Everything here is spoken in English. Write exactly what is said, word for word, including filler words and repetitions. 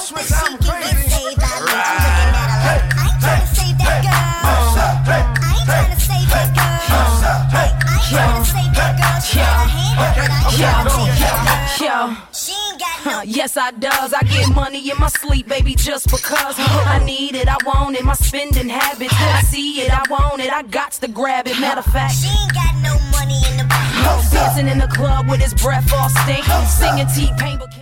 Swiss, I'm crazy. Saved, I right. I ain't trying to save that girl. I ain't trying to save that girl. I ain't trying to save that girl. She got a hand up, but I ain't trying to save that girl. She ain't got no. Yes, I does. I get money in my sleep, baby, just because I need it. I want it. My spending habits. I see it. I want it. I got to grab it. Matter of fact, she ain't got no money in the bank. Dancing in the club with his breath all stink. Singing T-Pain, but